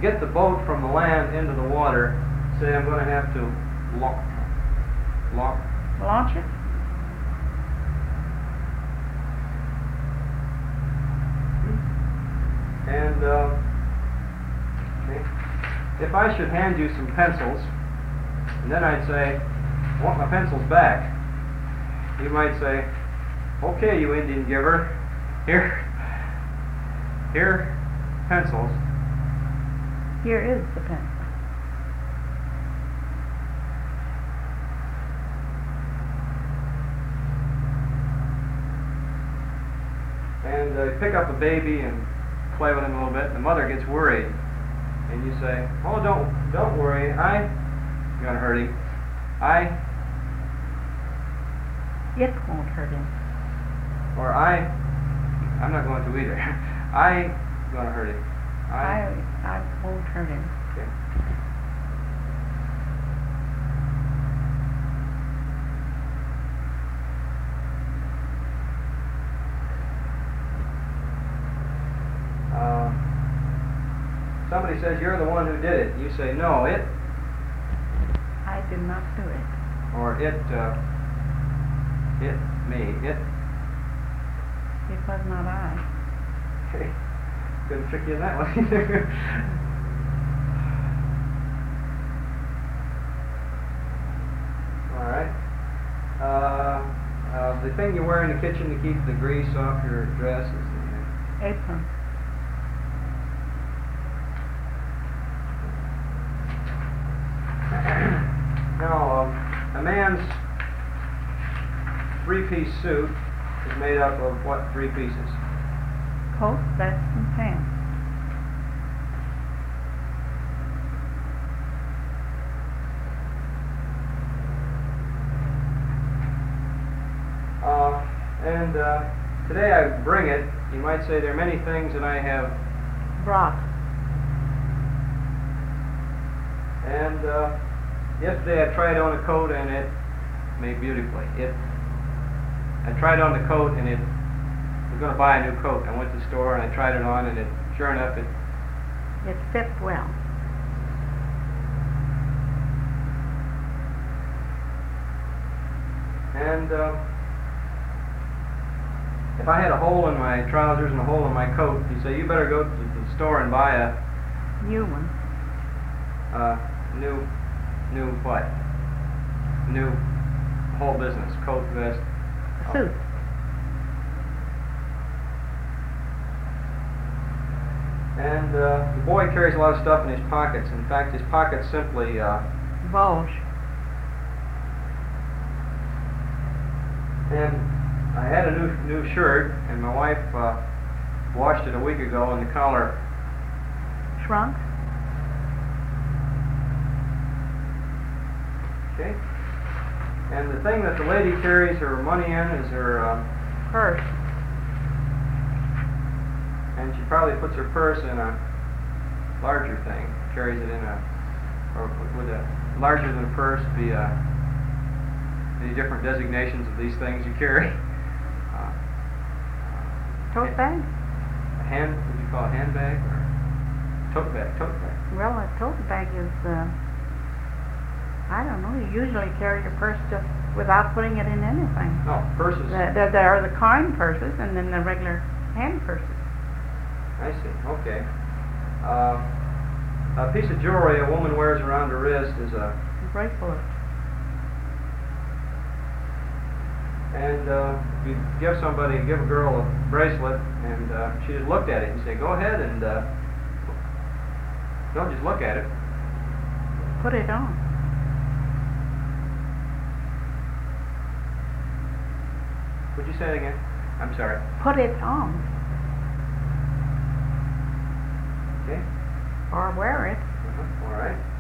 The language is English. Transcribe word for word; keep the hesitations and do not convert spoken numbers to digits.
get the boat from the land into the water, say I'm going to have to lock, lock, launch it. And uh, okay. If I should hand you some pencils, and then I'd say, I want my pencils back, you might say, okay, you Indian giver, here, here, pencils. Here is the pencil. And uh, you pick up a baby and play with him a little bit, and the mother gets worried. And you say, oh, don't don't worry, I, you're going to hurt him. I, It won't hurt him. or I, I'm not going to either. I, going to hurt him. I, I won't hurt him. Okay. Uh, somebody says you're the one who did it. You say, no, it, I did not do it. or it, uh, it, me, it. It was not I. Okay. Couldn't trick you in that one either. All right. Uh, uh, the thing you wear in the kitchen to keep the grease off your dress is the Apron. Now, um, a man's three-piece suit is made up of what three pieces? Coat, vest, and pants. Uh, and uh, today I bring it. You might say there are many things that I have Brought. And uh, yesterday I tried on a coat and it made beautifully. It. I tried on the coat and it I was going to buy a new coat. I went to the store and I tried it on and it, sure enough, it. It fit well. And uh, if I had a hole in my trousers and a hole in my coat, you say you better go to the store and buy a New one. uh, new, new what? New whole business, coat, vest. A suit. And uh, the boy carries a lot of stuff in his pockets. In fact, his pockets simply uh, Bulge. And I had a new new shirt, and my wife uh, washed it a week ago, and the collar Shrunk. Okay. And the thing that the lady carries her money in is her uh, Purse. and she probably puts her purse in a larger thing, carries it in a, or would a larger than a purse be a, any different designations of these things you carry? Uh, Tote bag? a hand, would you call it a handbag or tote bag? Tote bag. Well, a tote bag is, uh, I don't know, you usually carry your purse just without putting it in anything. No, purses. There, there, there are the coin purses and then the regular hand purses. I see. Okay. Uh, a piece of jewelry a woman wears around her wrist is a. Bracelet. And uh, you give somebody, give a girl a bracelet, and uh, she just looked at it. You say, "Go ahead and uh, don't just look at it. Put it on. Would you say it again? I'm sorry. Put it on. Okay. Or wear it. Uh-huh. All right.